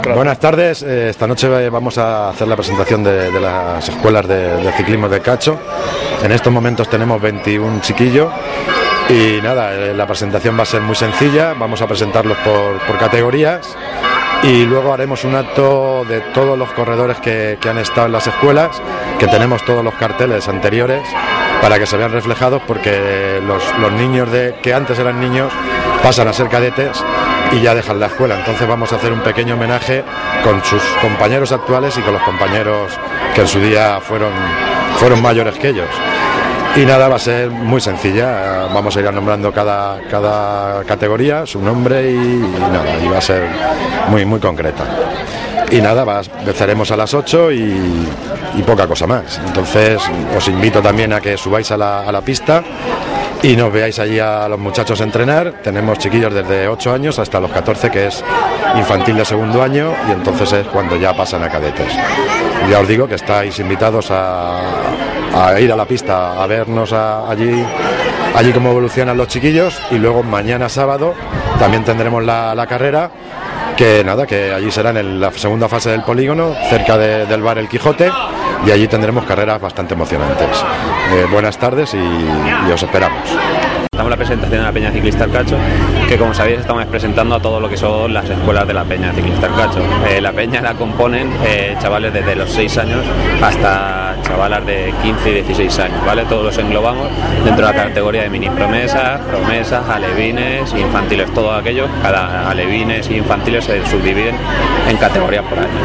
Buenas tardes, esta noche vamos a hacer la presentación de las escuelas de ciclismo de Cacho. En estos momentos tenemos 21 chiquillos y nada, la presentación va a ser muy sencilla, vamos a presentarlos por categorías y luego haremos un acto de todos los corredores que han estado en las escuelas, que tenemos todos los carteles anteriores para que se vean reflejados, porque los niños que antes eran niños pasan a ser cadetes y ya dejan la escuela. Entonces vamos a hacer un pequeño homenaje con sus compañeros actuales y con los compañeros que en su día fueron mayores que ellos. Y nada, va a ser muy sencilla, vamos a ir nombrando cada categoría, su nombre y nada, y va a ser muy, muy concreta. Y nada, empezaremos a las 8 y poca cosa más. Entonces os invito también a que subáis a la pista y nos veáis allí a los muchachos entrenar. Tenemos chiquillos desde 8 años hasta los 14, que es infantil de segundo año, y entonces es cuando ya pasan a cadetes. Ya os digo que estáis invitados a ir a la pista a vernos allí cómo evolucionan los chiquillos, y luego mañana sábado también tendremos la carrera, que nada, que allí será en la segunda fase del polígono, cerca del bar El Quijote, y allí tendremos carreras bastante emocionantes. Buenas tardes y os esperamos. Estamos en la presentación de la Peña Ciclista El Cacho, que como sabéis estamos presentando a todo lo que son las escuelas de la Peña Ciclista El Cacho. La Peña la componen chavales desde los 6 años hasta chavalas de 15 y 16 años, ¿vale? Todos los englobamos dentro de la categoría de mini promesas, alevines, infantiles, todo aquello. Cada alevines e infantiles se subdividen en categorías por año.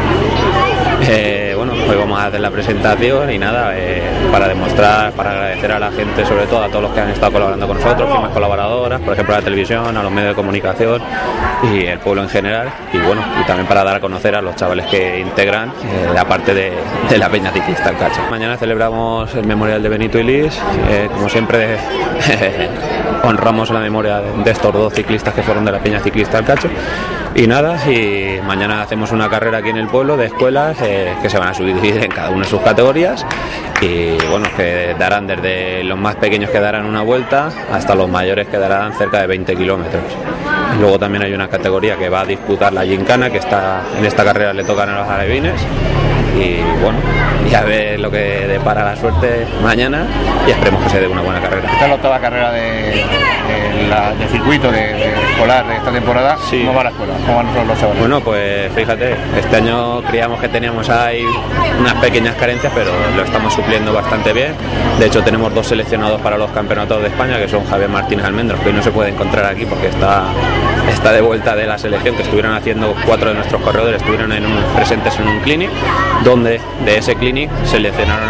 Bueno, hoy vamos a hacer la presentación y nada, para demostrar, para agradecer a la gente, sobre todo a todos los que han estado colaborando con nosotros, firmas colaboradoras, por ejemplo a la televisión, a los medios de comunicación y el pueblo en general, y bueno, y también para dar a conocer a los chavales que integran la parte de la Peña Ciclista El Cacho. Mañana celebramos el memorial de Benito y Lis, como siempre honramos la memoria de estos 2 ciclistas que fueron de la Peña Ciclista El Cacho. Y nada, y mañana hacemos una carrera aquí en el pueblo de escuelas que se van a subdividir en cada una de sus categorías, y bueno, que darán desde los más pequeños que darán una vuelta hasta los mayores que darán cerca de 20 kilómetros. Luego también hay una categoría que va a disputar la gincana, que en esta carrera le tocan a los alevines, y bueno, ya ver lo que depara la suerte mañana y esperemos que se dé una buena carrera. Esta es la octava carrera de circuito de escolar de esta temporada. Sí. ¿Cómo va la escuela? ¿Cómo van los chavales? Bueno, pues fíjate, este año creíamos que teníamos ahí unas pequeñas carencias, pero lo estamos supliendo bastante bien. De hecho tenemos 2 seleccionados para los campeonatos de España, que son Javier Martínez Almendros, que hoy no se puede encontrar aquí porque está de vuelta de la selección, que estuvieron haciendo 4 de nuestros corredores, estuvieron presentes en un clinic, donde de ese clinic seleccionaron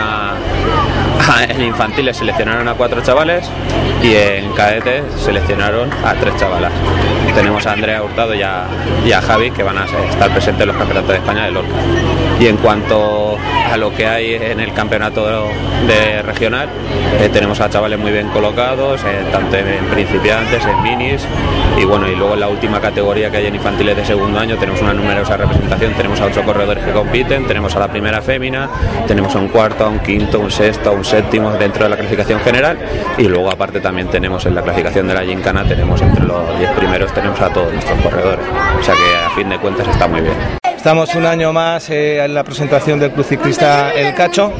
en infantiles seleccionaron a 4 chavales y en cadetes seleccionaron a 3 chavalas. Tenemos a Andrea Hurtado y a Javi, que van a estar presentes en los campeonatos de España de Lorca. Y en cuanto a lo que hay en el campeonato de regional, tenemos a chavales muy bien colocados, tanto en principiantes, en minis, y bueno, y luego en la última categoría que hay en infantiles de segundo año tenemos una numerosa representación. Tenemos a 8 corredores que compiten, tenemos a la primera fémina, tenemos a un cuarto, a un quinto, un sexto, a un séptimo dentro de la clasificación general, y luego aparte también tenemos en la clasificación de la gincana, tenemos entre los 10 primeros tenemos a todos nuestros corredores, o sea que a fin de cuentas está muy bien. Estamos un año más en la presentación del Club Ciclista El Cacho.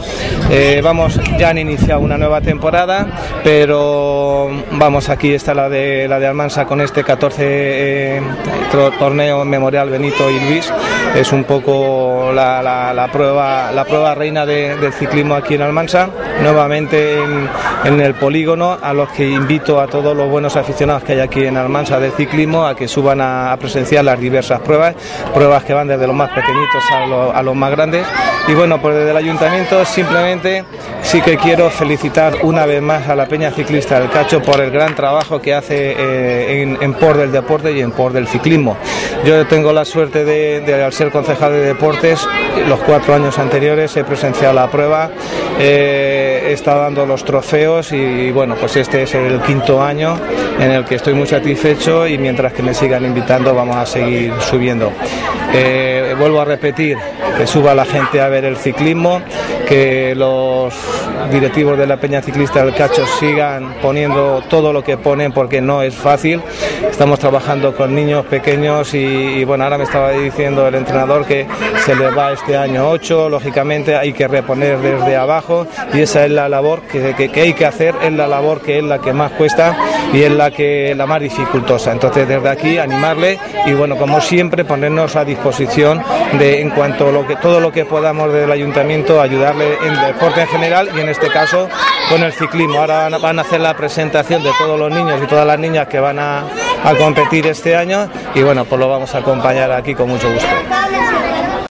Ya han iniciado una nueva temporada, pero vamos, aquí está la de Almansa con este 14 torneo memorial Benito y Luis. Es un poco la prueba reina del ciclismo aquí en Almansa, nuevamente en el polígono, a los que invito a todos los buenos aficionados que hay aquí en Almansa del ciclismo a que suban a presenciar las diversas pruebas que van desde los más pequeñitos a los más grandes. Y bueno, pues desde el ayuntamiento simplemente sí que quiero felicitar una vez más a la Peña Ciclista del Cacho por el gran trabajo que hace en por del deporte y en por del ciclismo. Yo tengo la suerte de al ser concejal de deportes, los 4 años anteriores he presenciado la prueba. he estado dando los trofeos y bueno, pues este es el 5º año en el que estoy muy satisfecho y mientras que me sigan invitando vamos a seguir subiendo. Vuelvo a repetir, que suba la gente a ver el ciclismo, que los directivos de la Peña Ciclista del Cacho sigan poniendo todo lo que ponen porque no es fácil. Estamos trabajando con niños pequeños y bueno, ahora me estaba diciendo el entrenador que se les va este año 8, lógicamente hay que reponer desde abajo y esa es la labor que hay que hacer, es la labor que es la que más cuesta y es la más dificultosa. Entonces desde aquí animarle y bueno, como siempre ponernos a disposición de en cuanto a todo lo que podamos del ayuntamiento, ayudarle en deporte en general y en este caso con el ciclismo. Ahora van a hacer la presentación de todos los niños y todas las niñas que van a competir este año y bueno, pues lo vamos a acompañar aquí con mucho gusto.